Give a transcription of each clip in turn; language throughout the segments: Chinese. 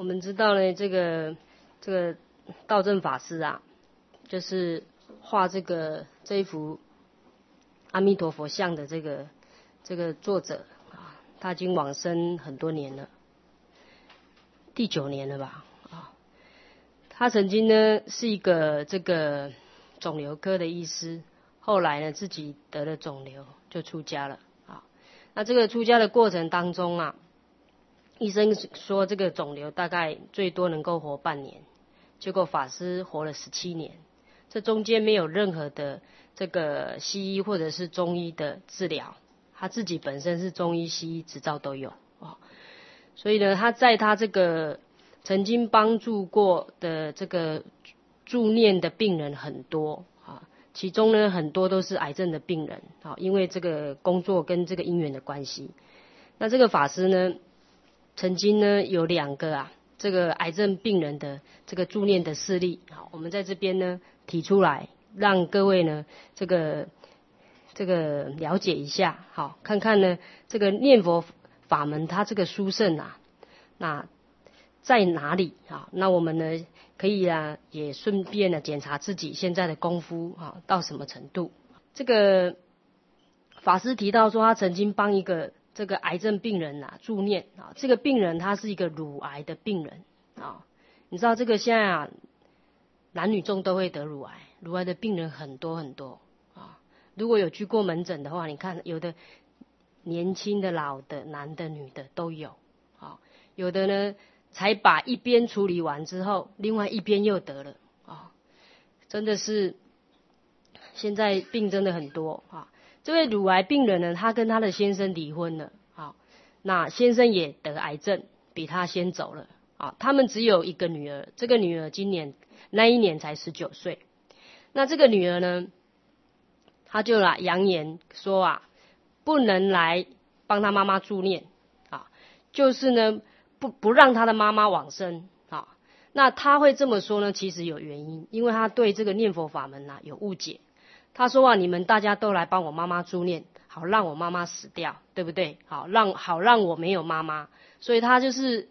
们知道呢，这个道正法师啊，就是画这一幅阿弥陀佛像的这个作者啊，他已经往生很多年了，第9年了吧啊。他曾经呢是一个这个肿瘤科的医师，后来呢自己得了肿瘤就出家了啊。那这个出家的过程当中啊，医生说这个肿瘤大概最多能够活半年，结果法师活了17年，这中间没有任何的这个西医或者是中医的治疗，他自己本身是中医西医执照都有啊，所以呢，他在他这个曾经帮助过的这个助念的病人很多啊，其中呢很多都是癌症的病人啊，因为这个工作跟这个因缘的关系。那这个法师呢，曾经呢有2个啊，这个癌症病人的这个助念的事例，好，我们在这边呢提出来，让各位呢这个了解一下，好，看看呢这个念佛法门它这个殊胜啊，那在哪里啊？那我们呢可以啊也顺便呢检查自己现在的功夫啊到什么程度。这个法师提到说，他曾经帮一个这个癌症病人啊助念啊，这个病人他是一个乳癌的病人啊，你知道这个现在啊男女众都会得乳癌，乳癌的病人很多很多啊。如果有去过门诊的话，你看有的年轻的、老的、男的、女的都有啊，有的呢才把一边处理完之后，另外一边又得了啊，真的是现在病真的很多啊。这位乳癌病人呢，他跟他的先生离婚了啊，那先生也得癌症，比他先走了啊。他们只有一个女儿，这个女儿那一年才19岁。那这个女儿呢，她就扬言说啊，不能来帮她妈妈助念啊，就是呢不让她的妈妈往生啊。那她会这么说呢，其实有原因，因为她对这个念佛法门有误解。他说啊，你们大家都来帮我妈妈助念，好让我妈妈死掉，对不对？好让我没有妈妈，所以他就是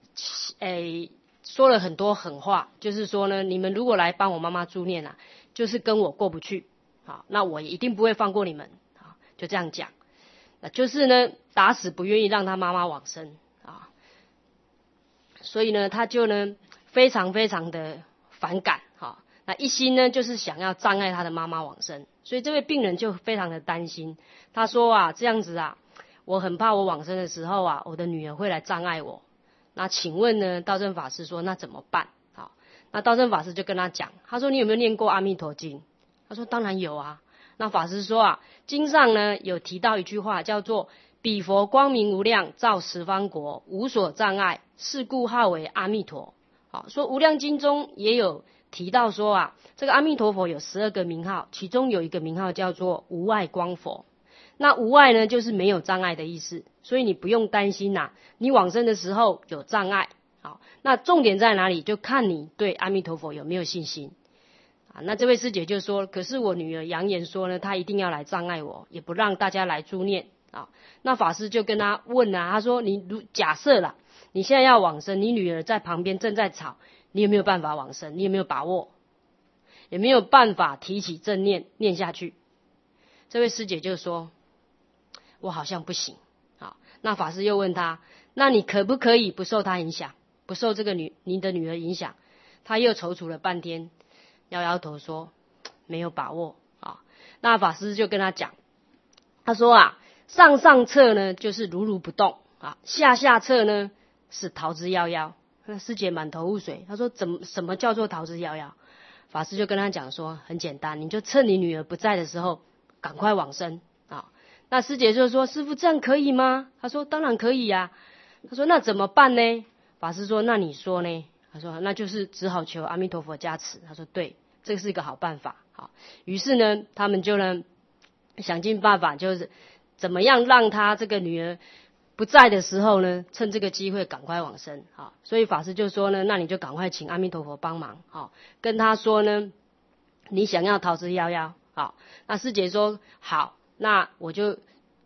说了很多狠话，就是说呢，你们如果来帮我妈妈助念啊，就是跟我过不去，好，那我也一定不会放过你们，啊，就这样讲，那就是呢打死不愿意让他妈妈往生啊，所以呢他就呢非常非常的反感，哈。那一心呢，就是想要障碍他的妈妈往生，所以这位病人就非常的担心。他说啊，这样子啊，我很怕我往生的时候啊，我的女儿会来障碍我。那请问呢，道正法师说那怎么办？好，那道正法师就跟他讲，他说你有没有念过阿弥陀经？他说当然有啊。那法师说啊，经上呢有提到一句话，叫做彼佛光明无量，照十方国，无所障碍，是故号为阿弥陀。好，说无量经中也有提到说啊，这个阿弥陀佛有12个名号，其中有一个名号叫做无碍光佛。那无碍呢，就是没有障碍的意思，所以你不用担心你往生的时候有障碍。好，那重点在哪里？就看你对阿弥陀佛有没有信心啊。那这位师姐就说，可是我女儿扬言说呢，她一定要来障碍我，也不让大家来助念啊。那法师就跟他问他说，假设啦，你现在要往生，你女儿在旁边正在吵，你有没有办法往生？你有没有把握？有没有办法提起正念念下去？这位师姐就说，我好像不行。好，那法师又问他，那你可不可以不受她影响，不受这个你的女儿影响？他又踌躇了半天，摇摇头说没有把握啊。那法师就跟他讲，他说啊，上策呢就是如如不动啊，下策呢是逃之夭夭。那师姐满头雾水，他说什么叫做逃之夭夭？法师就跟他讲说，很简单，你就趁你女儿不在的时候赶快往生啊。那师姐就说，师父这样可以吗？他说当然可以呀。他说那怎么办呢？法师说那你说呢？他说那就是只好求阿弥陀佛加持。他说对，这是一个好办法。好，于是呢他们就呢想尽办法，就是怎么样让他这个女儿不在的时候呢，趁这个机会赶快往生。好，所以法师就说呢，那你就赶快请阿弥陀佛帮忙。好，跟他说呢，你想要逃之夭夭。好，那师姐说好，那我就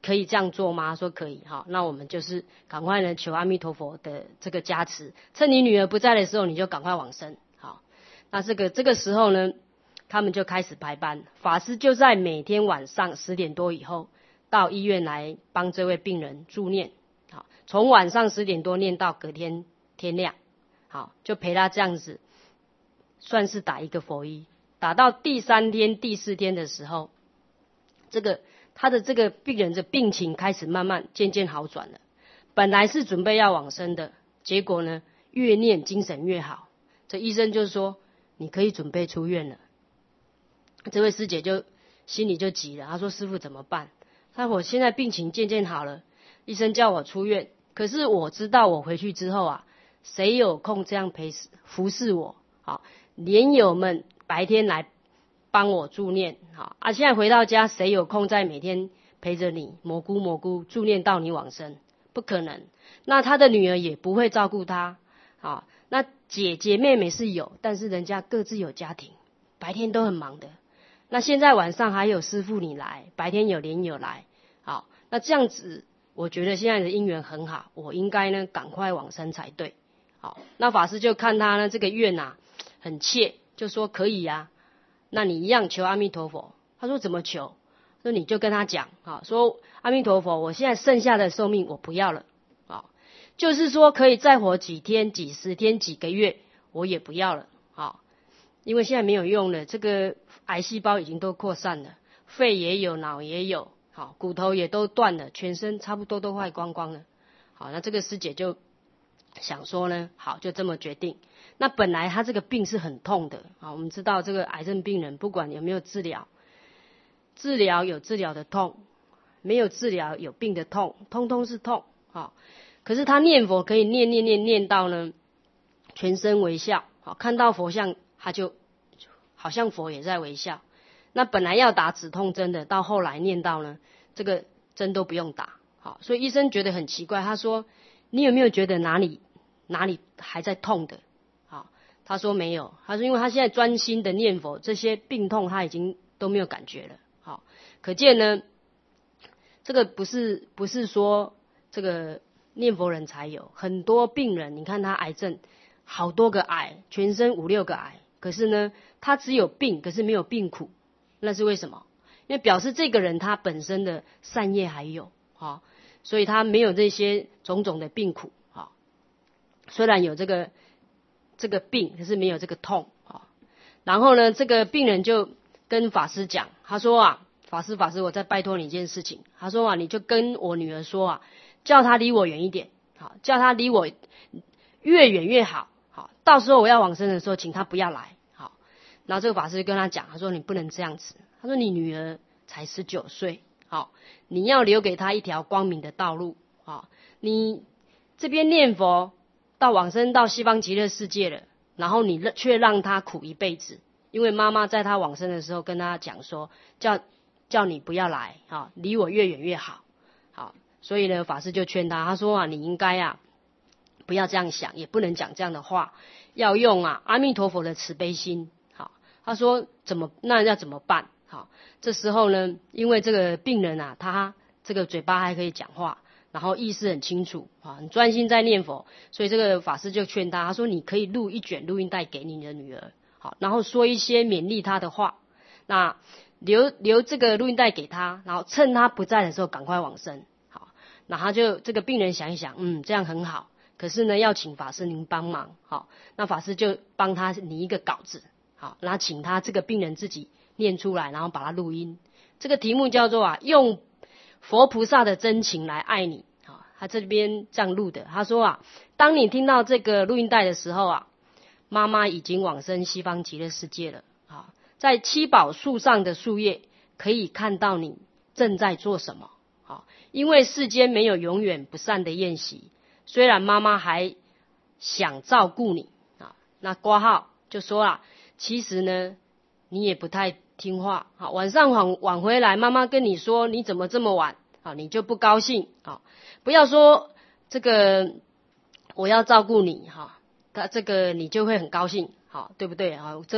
可以这样做吗？说可以，好，那我们就是赶快呢求阿弥陀佛的这个加持，趁你女儿不在的时候，你就赶快往生。好，那这个时候呢，他们就开始排班，法师就在每天晚上10点多以后到医院来帮这位病人助念，好，从晚上10点多念到隔天天亮，好，就陪他这样子，算是打一个佛医。打到第3天、第4天的时候，他的这个病人的病情开始慢慢渐渐好转了。本来是准备要往生的，结果呢，越念精神越好。这医生就说你可以准备出院了。这位师姐就心里就急了，她说师父怎么办？她说我现在病情渐渐好了，医生叫我出院，可是我知道我回去之后啊，谁有空这样服侍我？好，莲友们白天来帮我助念，好啊，现在回到家，谁有空在每天陪着你蘑菇助念到你往生？不可能。那他的女儿也不会照顾他，好，那姐姐妹妹是有，但是人家各自有家庭，白天都很忙的。那现在晚上还有师父你来，白天有莲友来，好，那这样子，我觉得现在的因缘很好，我应该呢赶快往生才对。好，那法师就看他呢这个愿啊很切，就说可以啊，那你一样求阿弥陀佛。他说怎么求？说你就跟他讲，说阿弥陀佛，我现在剩下的寿命我不要了，就是说可以再活几天、几十天、几个月，我也不要了，因为现在没有用了，这个癌细胞已经都扩散了，肺也有，脑也有，骨头也都断了，全身差不多都坏光光了。好，那这个师姐就想说呢，好，就这么决定。那本来他这个病是很痛的，我们知道这个癌症病人不管有没有治疗有治疗的痛，没有治疗有病的痛，通通是痛。可是他念佛可以念到呢，全身微笑，看到佛像他就好像佛也在微笑。那本来要打止痛针的，到后来念到呢，这个针都不用打。所以医生觉得很奇怪，他说你有没有觉得哪里还在痛的？他说没有，他说因为他现在专心的念佛，这些病痛他已经都没有感觉了。可见呢，这个不是说这个念佛人才有，很多病人，你看他癌症好多个癌，全身5、6个癌，可是呢，他只有病，可是没有病苦，那是为什么？因为表示这个人他本身的善业还有，所以他没有这些种种的病苦。虽然有这个病，可是没有这个痛。然后呢，这个病人就跟法师讲，他说啊，法师，我再拜托你一件事情。他说啊，你就跟我女儿说啊，叫她离我远一点，叫她离我越远越好。到时候我要往生的时候，请她不要来。然后这个法师就跟他讲，他说你不能这样子。他说你女儿才19岁，你要留给她一条光明的道路。你这边念佛到往生到西方极乐世界了，然后你却让她苦一辈子。因为妈妈在她往生的时候跟她讲说，叫你不要来，离我越远越好。所以呢，法师就劝他说啊，你应该啊不要这样想，也不能讲这样的话，要用阿弥陀佛的慈悲心。他说那要怎么办？这时候呢，因为这个病人啊，他这个嘴巴还可以讲话，然后意识很清楚，很专心在念佛，所以这个法师就劝他说你可以录一卷录音带给你的女儿，然后说一些勉励她的话，那留这个录音带给她，然后趁她不在的时候赶快往生。那他就这个病人想一想，这样很好，可是呢要请法师您帮忙。那法师就帮他拟一个稿子，然后请他这个病人自己念出来，然后把它录音。这个题目叫做用佛菩萨的真情来爱你。他这边这样录的，他说当你听到这个录音带的时候妈妈已经往生西方极乐世界了。在七宝树上的树叶可以看到你正在做什么。因为世间没有永远不散的宴席，虽然妈妈还想照顾你那括号就说其实呢你也不太听话，晚上晚回来，妈妈跟你说你怎么这么晚，你就不高兴，不要说这个我要照顾你，他这个你就会很高兴，对不对？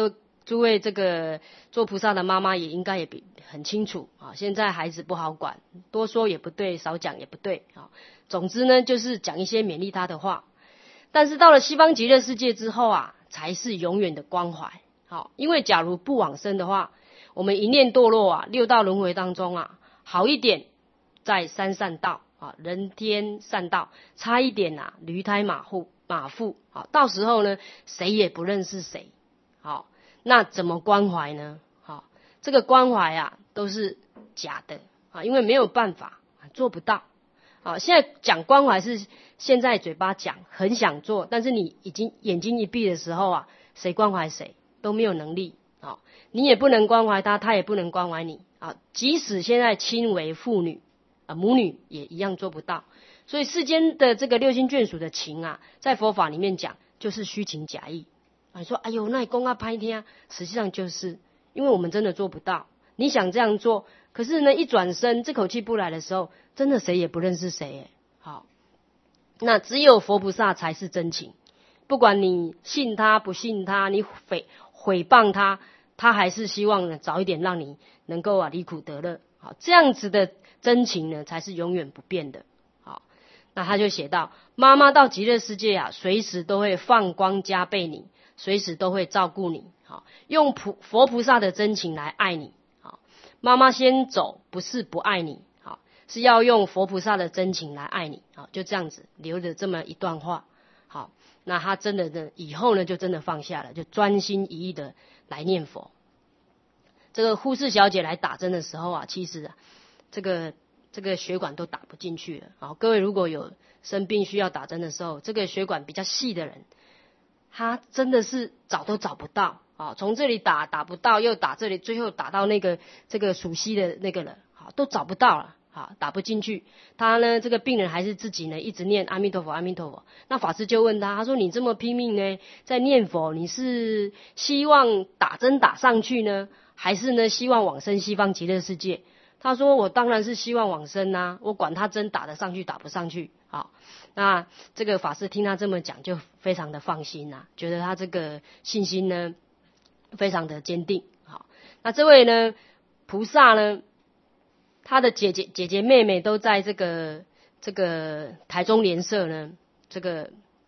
诸位这个做菩萨的妈妈也应该也很清楚啊。现在孩子不好管，多说也不对，少讲也不对啊。总之呢，就是讲一些勉励他的话。但是到了西方极乐世界之后啊，才是永远的关怀。好，因为假如不往生的话，我们一念堕落啊，六道轮回当中啊，好一点在三善道啊，人天善道，差一点啊，驴胎马腹啊，到时候呢，谁也不认识谁。好，那怎么关怀呢？好，这个关怀啊，都是假的啊，因为没有办法，做不到。好，现在讲关怀是现在嘴巴讲，很想做，但是你已经眼睛一闭的时候啊，谁关怀谁都没有能力。好，你也不能关怀他，他也不能关怀你啊。即使现在亲为父女母女也一样做不到。所以世间的这个六亲眷属的情啊，在佛法里面讲就是虚情假意啊。你说哎呦，那你讲啊歹听，实际上就是因为我们真的做不到。你想这样做，可是呢，一转身这口气不来的时候，真的谁也不认识谁。好，那只有佛菩萨才是真情。不管你信他不信他，你诽谤他，他还是希望呢早一点让你能够离苦得乐。好，这样子的真情呢，才是永远不变的。好，那他就写到，妈妈到极乐世界啊，随时都会放光加倍你，随时都会照顾你。好，用佛菩萨的真情来爱你。好，妈妈先走不是不爱你，好，是要用佛菩萨的真情来爱你。好，就这样子留着这么一段话。好，那他真的呢，以后呢就真的放下了，就专心一意的来念佛。这个护士小姐来打针的时候啊，其实这个血管都打不进去了。好，各位如果有生病需要打针的时候，这个血管比较细的人，他真的是找都找不到啊，从这里打不到，又打这里，最后打到这个属西的那个人，好，都找不到了。好，打不进去，他呢，这个病人还是自己呢一直念阿弥陀佛，阿弥陀佛。那法师就问他说：“你这么拼命呢，在念佛，你是希望打针打上去呢，还是呢希望往生西方极乐世界？”他说：“我当然是希望往生啊，我管他针打得上去打不上去。”好，那这个法师听他这么讲，就非常的放心啊，觉得他这个信心呢非常的坚定。好，那这位呢菩萨呢，他的姐姐妹妹都在这个台中联社呢，这个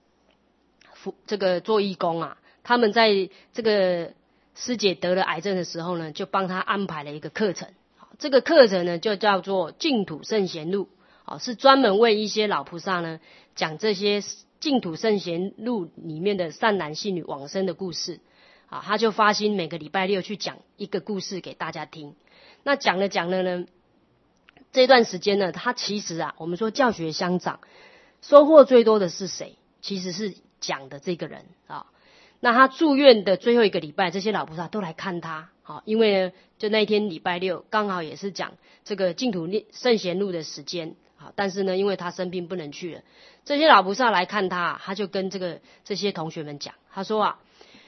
做义工啊。他们在这个师姐得了癌症的时候呢，就帮她安排了一个课程。这个课程呢就叫做净土圣贤录，是专门为一些老菩萨呢讲这些净土圣贤录里面的善男信女往生的故事。他就发心每个礼拜六去讲一个故事给大家听。那讲了呢，这段时间呢，他其实我们说教学相长，收获最多的是谁？其实是讲的这个人啊。那他住院的最后一个礼拜，这些老菩萨都来看他，因为呢，就那一天礼拜六刚好也是讲这个净土圣贤录的时间，但是呢，因为他生病不能去了，这些老菩萨来看他，他就跟这些同学们讲，他说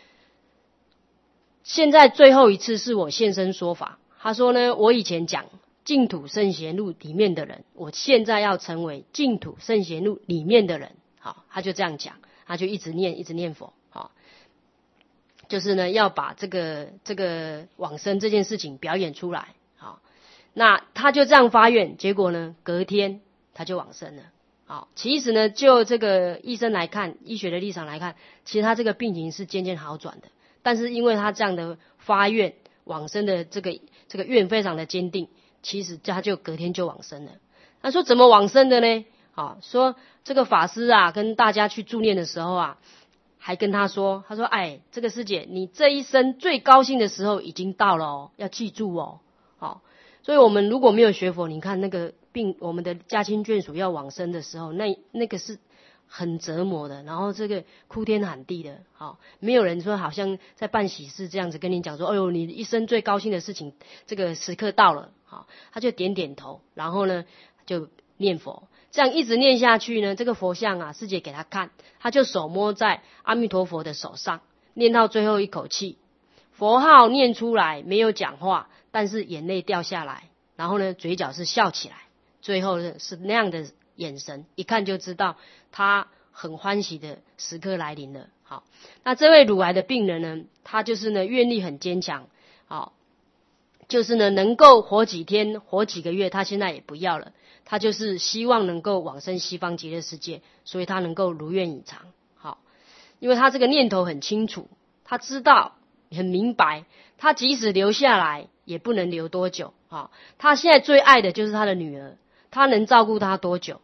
现在最后一次是我现身说法。他说呢，我以前讲净土圣贤录里面的人，我现在要成为净土圣贤录里面的人。好，他就这样讲，他就一直念佛。好，就是呢要把这个往生这件事情表演出来。好，那他就这样发愿，结果呢隔天他就往生了。好，其实呢就这个医生来看，医学的立场来看，其实他这个病情是渐渐好转的，但是因为他这样的发愿往生的这个愿非常的坚定，其实他就隔天就往生了。他说怎么往生的呢？说这个法师跟大家去助念的时候还跟他说哎，这个师姐，你这一生最高兴的时候已经到了要记住所以我们如果没有学佛，你看那个我们的家亲眷属要往生的时候，那个是很折磨的，然后这个哭天喊地的，没有人说好像在办喜事这样子跟你讲说，哎呦，你一生最高兴的事情，这个时刻到了，他就点头，然后呢就念佛，这样一直念下去呢，这个佛像师姐给他看，他就手摸在阿弥陀佛的手上，念到最后一口气，佛号念出来，没有讲话，但是眼泪掉下来，然后呢嘴角是笑起来，最后是那样的眼神，一看就知道他很欢喜的时刻来临了。 好，那这位乳癌的病人呢，他就是呢愿力很坚强，好，就是呢能够活几天活几个月，他现在也不要了，他就是希望能够往生西方极乐世界，所以他能够如愿以偿。好，因为他这个念头很清楚，他知道很明白，他即使留下来也不能留多久。好，他现在最爱的就是他的女儿，他能照顾他多久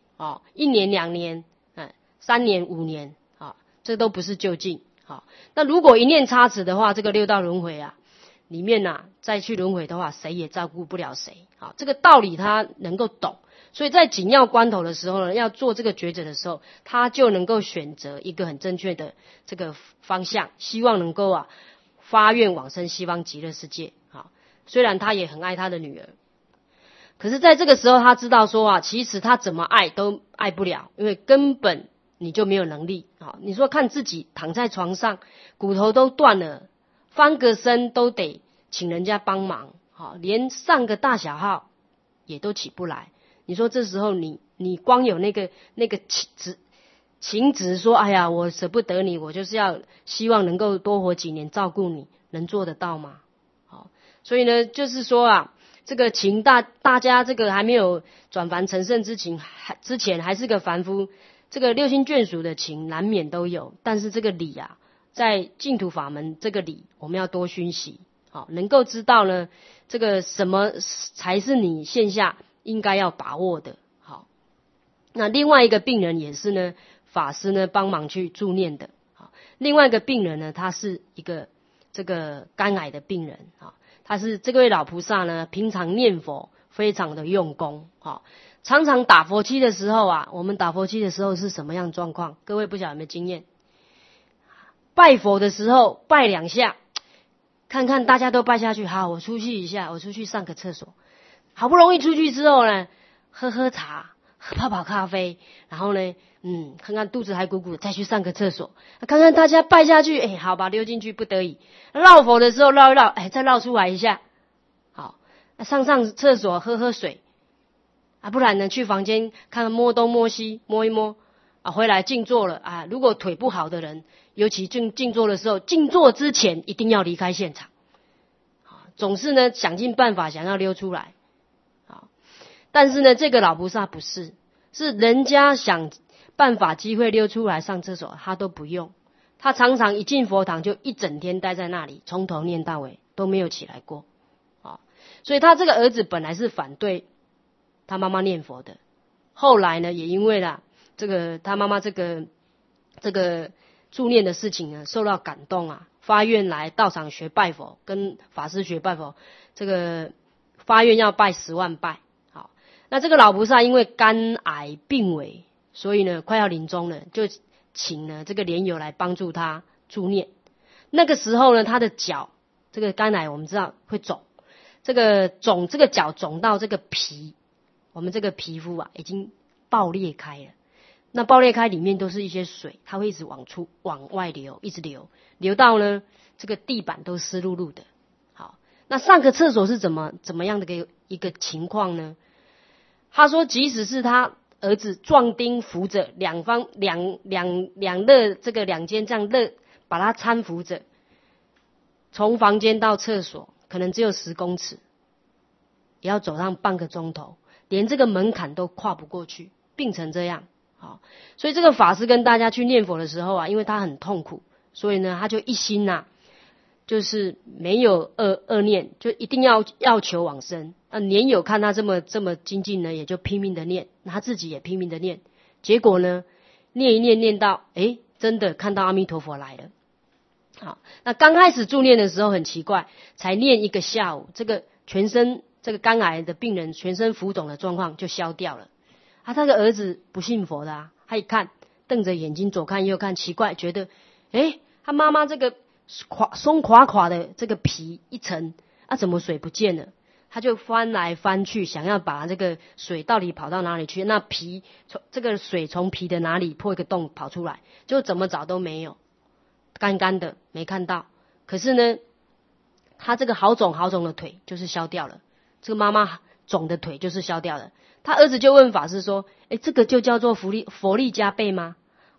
？1年2年3年5年，这都不是就近。那如果一念差池的话，这个六道轮回里面再去轮回的话，谁也照顾不了谁。这个道理他能够懂，所以在紧要关头的时候呢，要做这个抉择的时候，他就能够选择一个很正确的这个方向，希望能够发愿往生西方极乐世界。虽然他也很爱他的女儿，可是在这个时候他知道说其实他怎么爱都爱不了，因为根本你就没有能力。你说看自己躺在床上骨头都断了，翻个身都得请人家帮忙，连上个大小号也都起不来。你说这时候你光有那个情执说哎呀我舍不得你，我就是要希望能够多活几年照顾你，能做得到吗？所以呢就是说这个情大家这个还没有转凡成圣之前还是个凡夫，这个六亲眷属的情难免都有，但是这个理在净土法门这个理我们要多熏习，能够知道呢这个什么才是你现下应该要把握的。好，那另外一个病人也是呢法师呢帮忙去助念的。另外一个病人呢，他是一个这个肝癌的病人，他是这位老菩萨呢平常念佛非常的用功，常常打佛七的时候我们打佛七的时候是什么样状况？各位不晓得有没有经验？拜佛的时候拜2下，看看大家都拜下去，好，我出去一下，我出去上个厕所。好不容易出去之后呢，喝茶，泡咖啡，然后呢看看肚子还鼓鼓的，再去上个厕所，看看大家拜下去，好吧，溜进去不得已。绕佛的时候绕一绕，再绕出来一下，好，上厕所喝水，不然呢去房间看看摸东摸西摸一摸，回来静坐了如果腿不好的人，尤其静坐的时候，静坐之前一定要离开现场，总是呢想尽办法想要溜出来。但是呢这个老菩萨不是，是人家想办法机会溜出来上厕所他都不用，他常常一进佛堂就一整天待在那里，从头念到尾都没有起来过。所以他这个儿子本来是反对他妈妈念佛的，后来呢也因为这个他妈妈这个助念的事情呢受到感动发愿来道场学拜佛，跟法师学拜佛，这个发愿要拜10万拜。好，那这个老菩萨因为肝癌病危，所以呢快要临终了，就请了这个莲友来帮助他助念。那个时候呢他的脚，这个肝癌我们知道会肿，这个脚肿到这个皮，我们这个皮肤已经爆裂开了。那爆裂开里面都是一些水，它会一直往外流，一直流到呢这个地板都湿漉漉的。好，那上个厕所是怎么样的一个情况呢？他说即使是他儿子壮丁扶着两肋这个两肩这样肋把他搀扶着，从房间到厕所可能只有10公尺，也要走上半个钟头，连这个门槛都跨不过去，病成这样。好，所以这个法师跟大家去念佛的时候因为他很痛苦，所以呢他就一心就是没有恶念，就一定要求往生。年友看他这么精进呢，也就拼命的念，他自己也拼命的念，结果呢念一念到真的看到阿弥陀佛来了。好，那刚开始助念的时候很奇怪，才念1个下午，这个全身这个肝癌的病人全身浮肿的状况就消掉了。他的儿子不信佛的他一看瞪着眼睛左看右看，奇怪，觉得他妈妈这个松垮垮的这个皮一层怎么水不见了？他就翻来翻去，想要把这个水到底跑到哪里去，那皮这个水从皮的哪里破一个洞跑出来，就怎么找都没有，干干的没看到。可是呢他这个好肿的腿就是消掉了，这个妈妈肿的腿就是消掉了。他儿子就问法师说这个就叫做佛力加倍吗？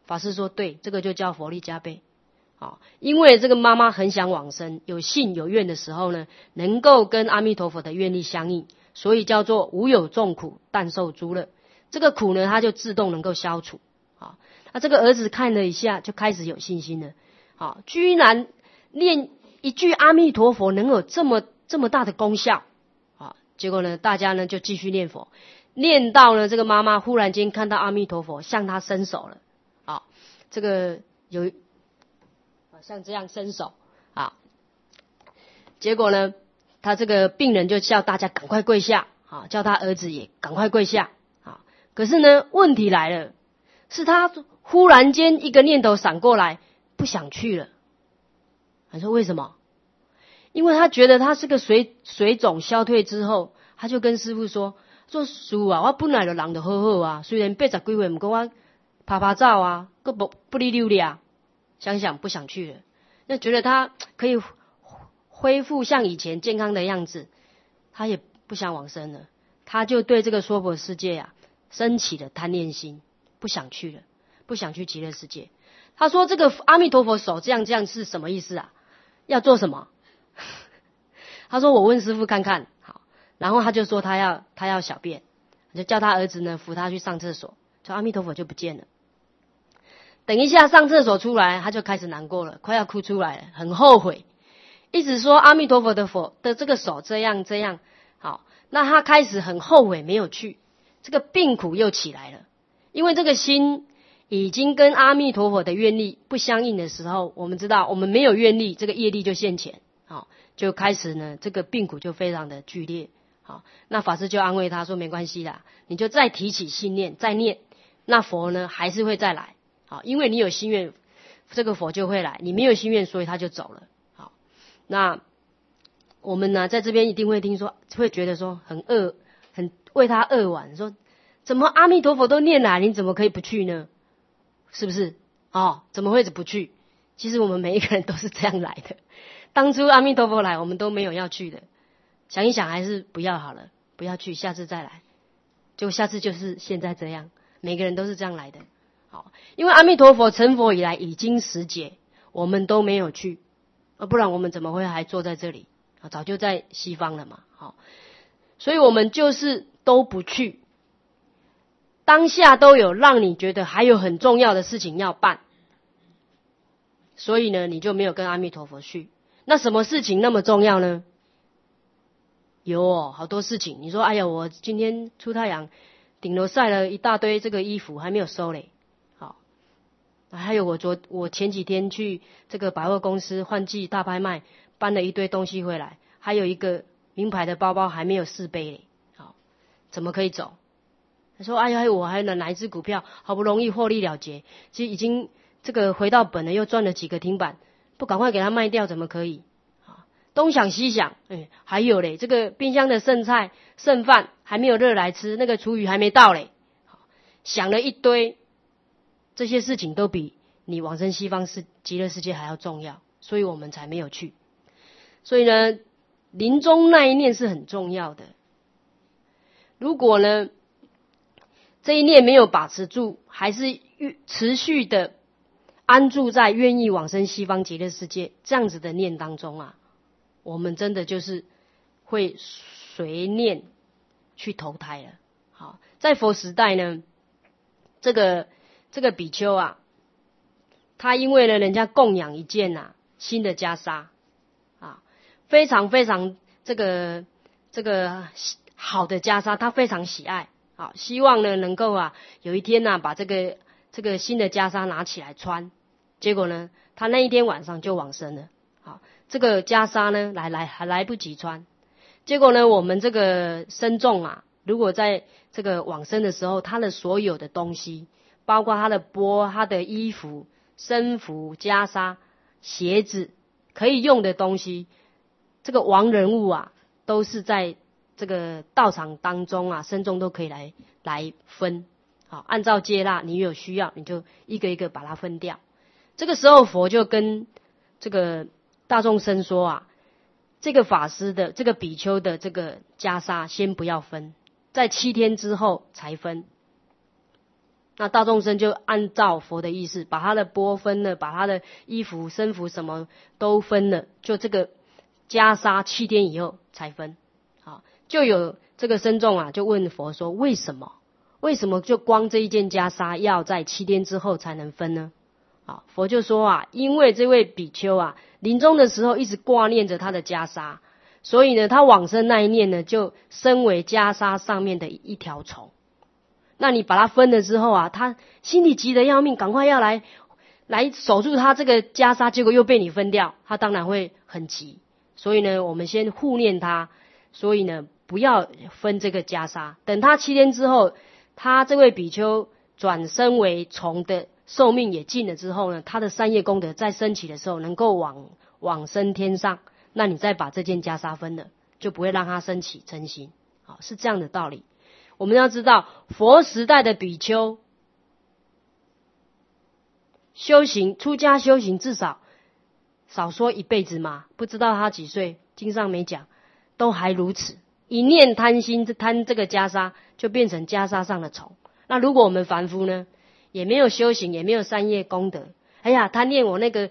法师说对，这个就叫佛力加倍。因为这个妈妈很想往生，有信有愿的时候呢，能够跟阿弥陀佛的愿力相应，所以叫做无有众苦，但受诸乐。这个苦呢，他就自动能够消除。那这个儿子看了一下，就开始有信心了。居然念一句阿弥陀佛能有这么大的功效。结果呢，大家呢就继续念佛，念到呢这个妈妈忽然间看到阿弥陀佛向她伸手了。这个有像这样伸手。结果呢，他这个病人就叫大家赶快跪下，叫他儿子也赶快跪下。可是呢，问题来了，是他忽然间一个念头闪过来，不想去了。他说为什么？因为他觉得他这个水肿消退之后，他就跟师父说师父啊，我本来就人就好好啊，虽然80几岁，不过我拍照啊，个不离溜啊，想不想去了，那觉得他可以恢复像以前健康的样子，他也不想往生了，他就对这个娑婆世界升起了贪恋心，不想去了，不想去极乐世界。他说这个阿弥陀佛手这样是什么意思啊？要做什么？他说我问师父看看。好，然后他就说他要小便，就叫他儿子呢扶他去上厕所，就阿弥陀佛就不见了。等一下上厕所出来，他就开始难过了，快要哭出来了，很后悔，一直说阿弥陀佛的这个手这样。好，那他开始很后悔没有去，这个病苦又起来了，因为这个心已经跟阿弥陀佛的愿力不相应的时候，我们知道我们没有愿力，这个业力就现前，就开始呢这个病苦就非常的剧烈。好，那法师就安慰他说没关系啦，你就再提起信念再念，那佛呢还是会再来。好，因为你有心愿，这个佛就会来，你没有心愿，所以他就走了。好，那我们呢在这边一定会听说，会觉得说很为他扼腕，说怎么阿弥陀佛都念了，你怎么可以不去呢？是不是？怎么会不去？其实我们每一个人都是这样来的，当初阿弥陀佛来，我们都没有要去的，想一想还是不要好了，不要去，下次再来。就下次就是现在这样，每个人都是这样来的。好，因为阿弥陀佛成佛以来已经10劫，我们都没有去，不然我们怎么会还坐在这里？早就在西方了嘛。好，所以我们就是都不去，当下都有让你觉得还有很重要的事情要办，所以呢你就没有跟阿弥陀佛去。那什么事情那么重要呢？有好多事情。你说哎呀，我今天出太阳，顶楼晒了一大堆这个衣服还没有收嘞。好，还有我前几天去这个百货公司换季大拍卖，搬了一堆东西回来，还有一个名牌的包包还没有试背嘞。好，怎么可以走？他说哎呀，我还有哪一只股票好不容易获利了结，其实已经这个回到本了，又赚了几个停板，不赶快给它卖掉怎么可以？东想西想，还有嘞，这个冰箱的剩菜剩饭还没有热来吃，那个厨余还没到嘞，想了一堆，这些事情都比你往生西方极乐世界还要重要，所以我们才没有去。所以呢，临终那一念是很重要的。如果呢这一念没有把持住，还是持续的安住在愿意往生西方极乐世界这样子的念当中我们真的就是会随念去投胎了。好，在佛时代呢，这个比丘他因为呢人家供养一件新的袈裟非常非常这个好的袈裟，他非常喜爱。好，希望呢能够有一天把这个新的袈裟拿起来穿。结果呢，他那一天晚上就往生了。好，这个袈裟呢还来不及穿。结果呢，我们这个僧众如果在这个往生的时候，他的所有的东西，包括他的钵、他的衣服、僧服、袈裟、鞋子，可以用的东西，这个亡人物都是在这个道场当中僧众都可以来分。好，按照接纳，你有需要你就一个一个把它分掉。这个时候佛就跟这个大众僧说这个法师的这个比丘的这个袈裟先不要分，在7天之后才分。 那大众生就按照佛的意思，把他的钵分了，把他的衣服、身服什么都分了，就这个袈裟7天以后才分。好，就有这个僧众啊，就问佛说：为什么就光这一件袈裟要在7天之后才能分呢？啊，佛就说啊，因为这位比丘啊，临终的时候一直挂念着他的袈裟，所以呢，他往生那一念呢，就身为袈裟上面的一条虫。那你把它分了之后啊，他心里急得要命，赶快要来守住他这个袈裟，结果又被你分掉，他当然会很急。所以呢，我们先护念他，所以呢，不要分这个袈裟。等他7天之后，他这位比丘转生为虫的寿命也尽了之后呢，他的三业功德在升起的时候能够往生天上，那你再把这件袈裟分了，就不会让他升起嗔心。好，是这样的道理。我们要知道，佛时代的比丘修行出家修行，至少少说一辈子嘛，不知道他几岁，经上没讲，都还如此。一念贪心，贪这个袈裟，就变成袈裟上的虫。那如果我们凡夫呢，也没有修行，也没有三业功德，哎呀，他念我那个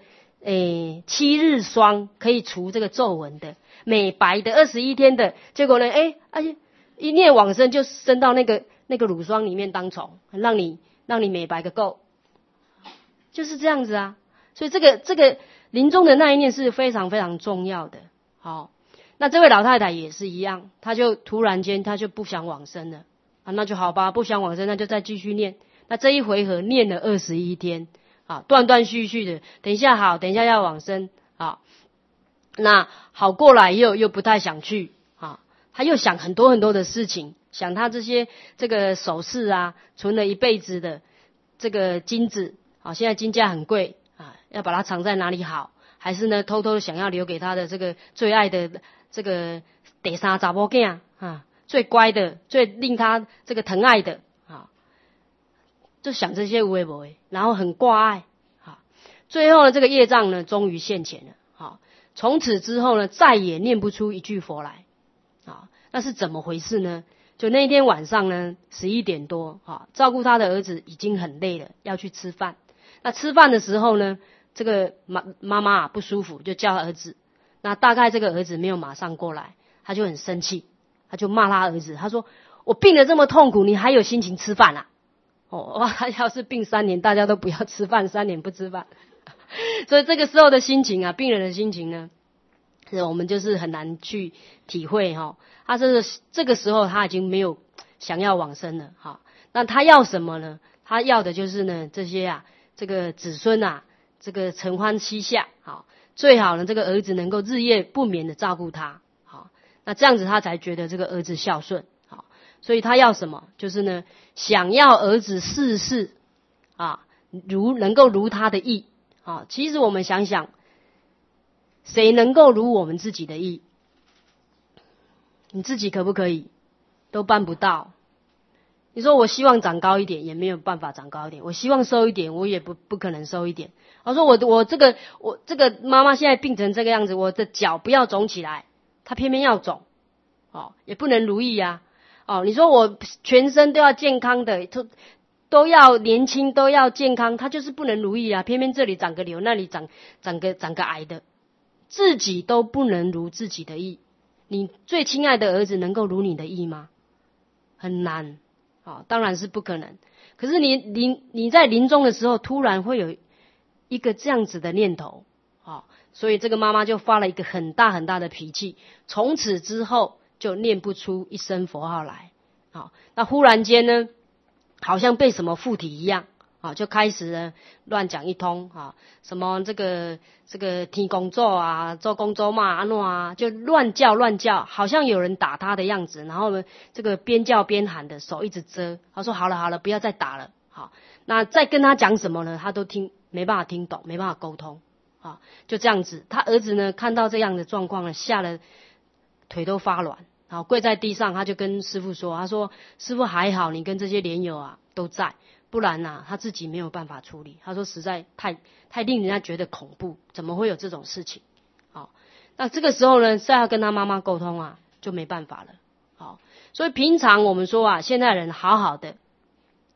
7日霜可以除这个皱纹的，美白的21天的，结果呢，一念往生就升到那个乳霜里面当虫，让你美白个够，就是这样子啊。所以这个临终的那一念是非常非常重要的。好，那这位老太太也是一样，她就突然间她就不想往生了啊，那就好吧，不想往生，那就再继续念。那这一回合念了21天啊，断断续续的，等一下好，等一下要往生啊，那好过来又不太想去。他又想很多很多的事情，想他这个首饰啊，存了一辈子的这个金子啊，现在金价很贵啊，要把它藏在哪里好？还是呢，偷偷想要留给他的这个最爱的这个第三查某囝啊，最乖的，最令他这个疼爱的啊，就想这些有的没的，然后很挂碍啊。最后呢，这个业障呢，终于现前了。好，从此之后呢，再也念不出一句佛来。那是怎么回事呢？就那天晚上呢，11点多，照顾他的儿子已经很累了，要去吃饭。那吃饭的时候呢，这个妈妈不舒服，就叫儿子。那大概这个儿子没有马上过来，他就很生气，他就骂他儿子，他说：“我病得这么痛苦，你还有心情吃饭啊？”哇，他要是病3年，大家都不要吃饭，3年不吃饭。所以这个时候的心情啊，病人的心情呢，我们就是很难去体会哈。他这个时候他已经没有想要往生了哈。那他要什么呢？他要的就是呢这些啊，这个子孙啊，这个承欢膝下，好，最好呢这个儿子能够日夜不眠的照顾他，好，那这样子他才觉得这个儿子孝顺，好，所以他要什么？就是呢想要儿子事事啊能够如他的意，啊，其实我们想想，谁能够如我们自己的意？你自己可不可以？都办不到。你说我希望长高一点，也没有办法长高一点；我希望瘦一点，我也不可能瘦一点。我说我这个妈妈现在病成这个样子，我的脚不要肿起来，她偏偏要肿，哦，也不能如意啊。哦，你说我全身都要健康的，都要年轻，都要健康，她就是不能如意啊，偏偏这里长个瘤，那里长个癌的，自己都不能如自己的意。你最亲爱的儿子能够如你的意吗？很难，当然是不可能。可是你在临终的时候，突然会有一个这样子的念头，所以这个妈妈就发了一个很大很大的脾气，从此之后就念不出一声佛号来。那忽然间呢，好像被什么附体一样，就开始呢乱讲一通，什么这个天公咒啊，做公咒嘛，安怎啊，就乱叫，好像有人打他的样子，然后呢这个边叫边喊的，手一直遮。他说好了，不要再打了。好，那再跟他讲什么呢？他都没办法听懂，没办法沟通，就这样子。他儿子呢看到这样的状况呢，吓得腿都发软，然后跪在地上，他就跟师父说，他说师父还好，你跟这些莲友啊都在。不然啊，他自己没有办法处理。他说实在太令人家觉得恐怖，怎么会有这种事情？好，那这个时候呢，再要跟他妈妈沟通啊，就没办法了。好，所以平常我们说啊，现在人好好的，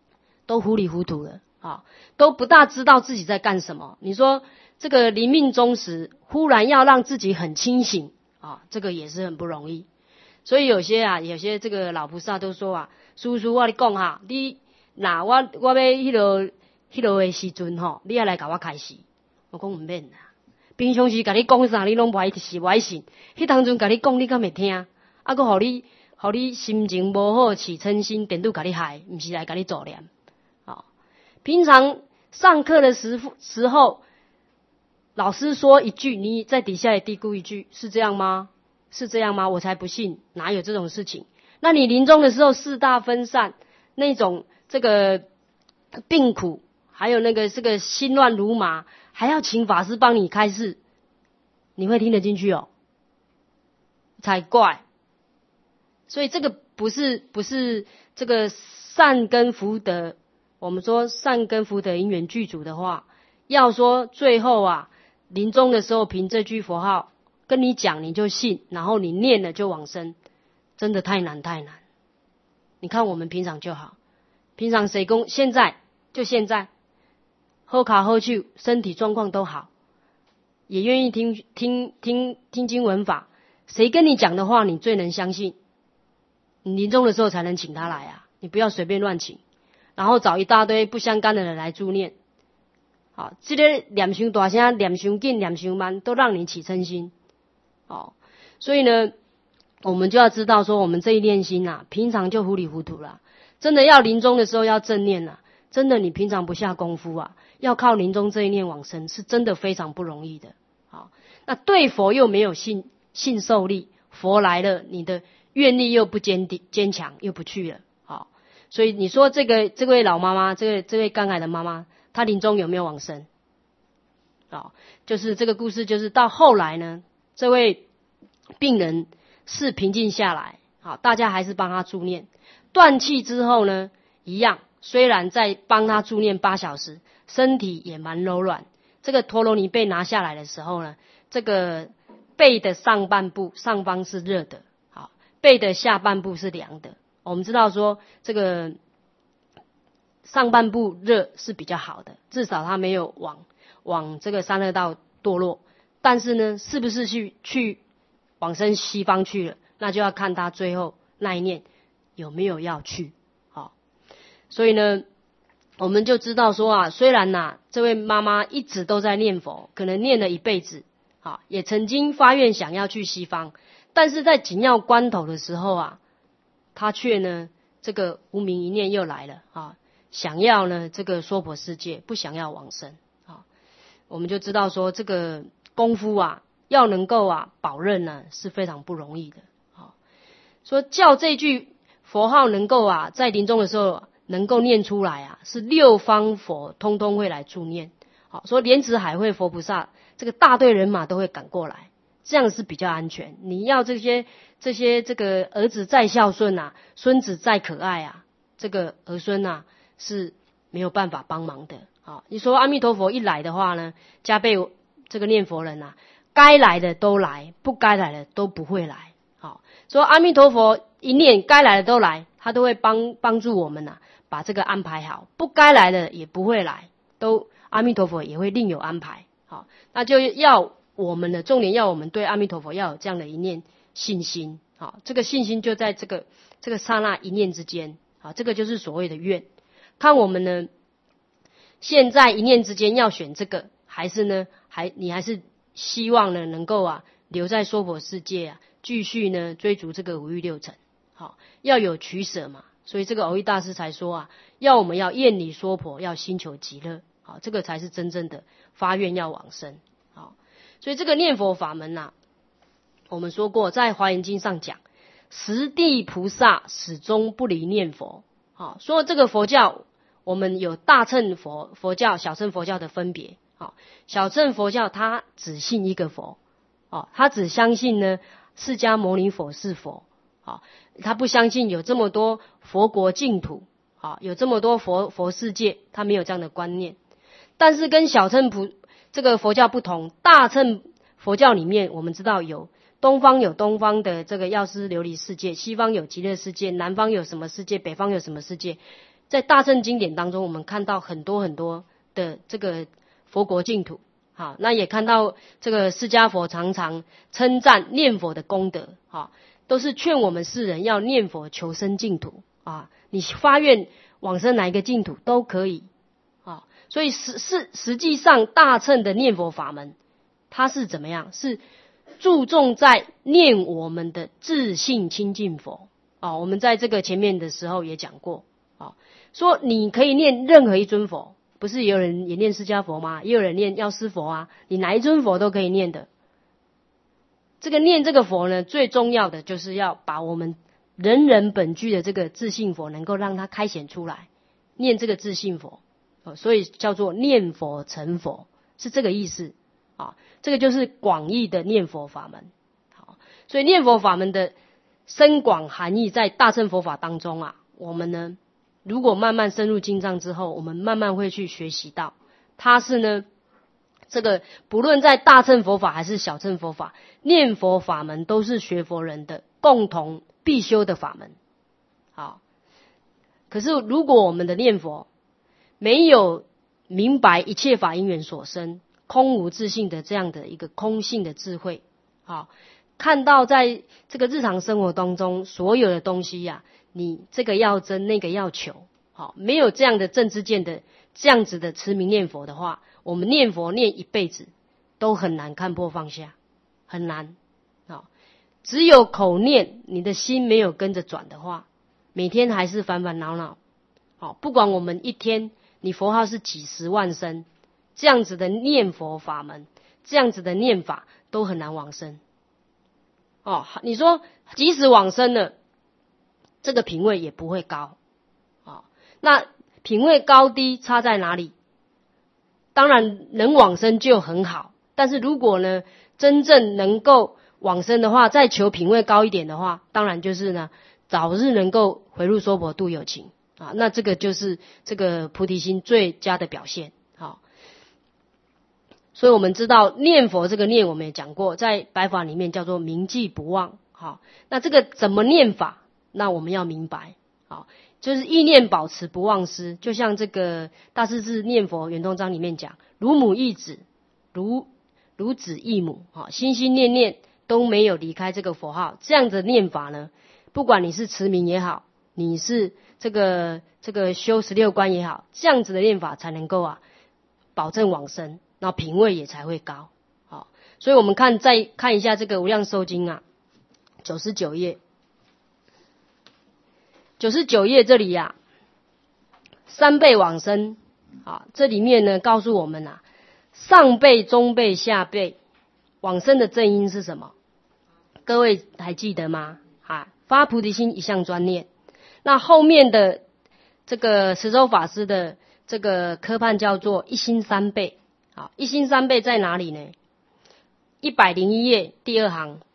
都糊里糊涂了啊，都不大知道自己在干什么。你说这个临命终时，忽然要让自己很清醒啊，这个也是很不容易。所以有些这个老菩萨都说啊，叔叔我跟你讲哈，你那我要迄落的时阵吼，你要来甲我开示。我讲唔免啦，平常时甲你讲啥，你拢不爱信。迄当阵甲你讲，你敢会听？啊，搁互你心情无好，起嗔心，颠倒甲你害，唔是来甲你助念。哦，平常上课的时候，老师说一句，你在底下也嘀咕一句，是这样吗？是这样吗？我才不信，哪有这种事情？那你临终的时候四大分散，那种这个病苦，还有那个这个心乱如麻，还要请法师帮你开示，你会听得进去哦？才怪！所以这个不是这个善根福德，我们说善根福德因缘具足的话，要说最后啊，临终的时候凭这句佛号跟你讲你就信，然后你念了就往生，真的太难。你看我们平常就好，平常谁讲现在就现在，好卡好去，身体状况都好，也愿意听经闻法，谁跟你讲的话你最能相信？你临终的时候才能请他来啊，你不要随便乱请，然后找一大堆不相干的人来助念。好，这个念伤大声、念伤紧、念伤慢，都让你起嗔心。哦，所以呢，我们就要知道说，我们这一念心啊，平常就糊里糊涂啦。真的要临终的时候要正念啊，真的你平常不下功夫啊，要靠临终这一念往生，是真的非常不容易的。好，那对佛又没有信受力，佛来了，你的愿力又不坚强，又不去了。好，所以你说这位老妈妈，这位肝癌的妈妈，她临终有没有往生？哦，就是这个故事，就是到后来呢，这位病人是平静下来，好，大家还是帮他助念。断气之后呢，一样，虽然在帮他助念8小时，身体也蛮柔软。这个陀罗尼被拿下来的时候呢，这个背的上半部上方是热的，好，背的下半部是凉的。我们知道说这个上半部热是比较好的，至少他没有往这个三恶道堕落。但是呢，是不是去往生西方去了，那就要看他最后那一念有没有要去。好，所以呢，我们就知道说啊，虽然这位妈妈一直都在念佛，可能念了一辈子，也曾经发愿想要去西方，但是在紧要关头的时候啊，她却呢这个无明一念又来了啊，想要呢这个娑婆世界，不想要往生啊。我们就知道说这个功夫啊，要能够保任呢是非常不容易的。说叫这句佛号能够在临终的时候能够念出来是6方佛通通会来助念。好，说莲池海会佛菩萨这个大队人马都会赶过来，这样是比较安全。你要这些这个儿子再孝顺孙子再可爱这个儿孙是没有办法帮忙的。好，你说阿弥陀佛一来的话呢，加倍这个念佛人该来的都来，不该来的都不会来。好，说阿弥陀佛一念，该来的都来，他都会帮助我们把这个安排好，不该来的也不会来，都阿弥陀佛也会另有安排。好，那就要我们的重点，要我们对阿弥陀佛要有这样的一念信心。好，这个信心就在这个刹那一念之间。好，这个就是所谓的愿。看我们呢，现在一念之间要选这个，还是呢，你还是希望呢能够留在娑婆世界继续呢追逐这个五欲六尘。好，要有取舍嘛。所以这个藕益大师才说我们要厌离娑婆，要心求极乐。好，这个才是真正的发愿要往生。好，所以这个念佛法门我们说过在华严经上讲，十地菩萨始终不离念佛。好，说这个佛教我们有大乘佛教、小乘佛教的分别。好，小乘佛教他只信一个佛，他只相信呢释迦牟尼佛是佛。好，他不相信有这么多佛国净土，有这么多佛世界，他没有这样的观念。但是跟小乘这个佛教不同，大乘佛教里面我们知道有东方有东方的这个药师琉璃世界，西方有极乐世界，南方有什么世界，北方有什么世界， 在大乘经典当中，我们看到很多很多的这个佛国净土。好，那也看到这个释迦佛常常称赞念佛的功德，好，都是劝我们世人要念佛求生净土啊。你发愿往生哪一个净土都可以啊。所以实际上大乘的念佛法门，它是怎么样？是注重在念我们的自性清净佛啊。我们在这个前面的时候也讲过啊，说你可以念任何一尊佛。不是也有人也念释迦佛吗？也有人念药师佛啊，你哪一尊佛都可以念的。这个念这个佛呢，最重要的就是要把我们人人本具的这个自性佛能够让它开显出来，念这个自性佛，所以叫做念佛成佛，是这个意思啊。这个就是广义的念佛法门。好，所以念佛法门的深广含义在大乘佛法当中啊，我们呢如果慢慢深入经藏之后，我们慢慢会去学习到，它是呢，这个不论在大乘佛法还是小乘佛法，念佛法门都是学佛人的共同必修的法门。好，可是如果我们的念佛没有明白一切法因缘所生，空无自性的这样的一个空性的智慧，好，看到在这个日常生活当中所有的东西呀，你这个要争，那个要求，好，没有这样的正知见的这样子的持名念佛的话，我们念佛念一辈子都很难看破放下，很难。好，只有口念，你的心没有跟着转的话，每天还是烦烦恼恼。好，不管我们一天你佛号是几十万声，这样子的念佛法门，这样子的念法都很难往生。哦，你说即使往生了，这个品位也不会高。哦，那品位高低差在哪里？当然能往生就很好，但是如果呢真正能够往生的话，再求品位高一点的话，当然就是呢早日能够回入娑婆度有情啊，那这个就是这个菩提心最佳的表现。好，所以我们知道念佛这个念，我们也讲过，在白法里面叫做铭记不忘。好，那这个怎么念法？那我们要明白，好，就是意念保持不忘失，就像这个大势至念佛圆通章里面讲，如母忆子，如子忆母，心心念念都没有离开这个佛号，这样的念法呢，不管你是持名也好，你是这个修16观也好，这样子的念法才能够保证往生，然后品位也才会高。好，所以我们再看一下这个无量寿经99页。99页这里三辈往生这里面呢告诉我们上辈、中辈、下辈往生的正因是什么？各位还记得吗？发菩提心一向专念。那后面的这个慈州法师的这个科判叫做一心三倍。一心三倍在哪里呢？101页第2行，